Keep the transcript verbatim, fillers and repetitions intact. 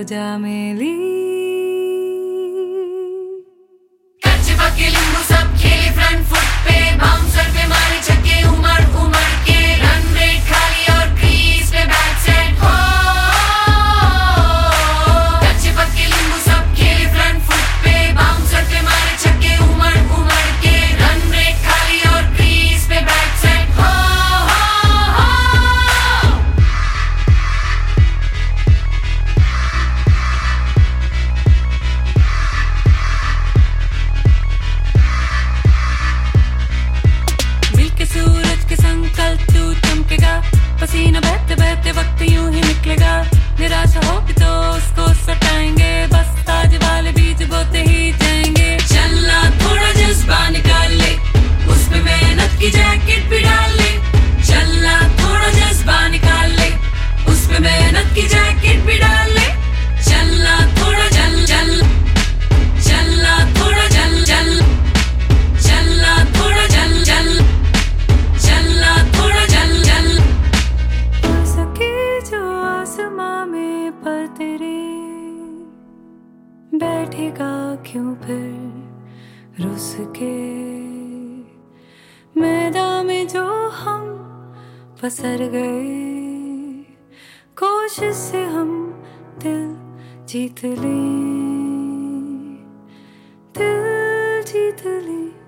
जा मेली। कच्चे पक्के लिंबू सब खेले फ्रंट फुट पे, बाउंसर पे मारे छक्के उमड़ उमड़ के, रन रेट खाली और क्रीज पे बैट सेट हो। कच्चे पक्के लिंबू सब खेले फ्रंट फुट पे, बाउंसर पे मारे छक्के उमड़ उमड़ के, रन रेट खाली और क्रीज पे बैट सेट हो। सूरज के संग कल तू चमकेगा, पसीना बहते बहते वक्त यूं ही निकलेगा। निराशा होगी तो उसको सटाएंगे, बस ताज वाले बीज बोते ही जाएंगे। चलना थोड़ा जज्बा निकाल ले, उसमें मेहनत की जैकेट भी डाल ले। चलना थोड़ा जज्बा निकाल ले, उसमें मेहनत की जैकेट भी डाल ले। चलना थोड़ा जल जल, चलना थोड़ा जल जल, चलना थोड़ा जल जल, चलना थोड़ा जल जल। हो सके जो आसमां में पर तेरे, बैठेगा क्यों फिर रुस के। मैदान में जो हम पसर गए, कोशिश से हम दिल जीत ले, दिल जीत ले।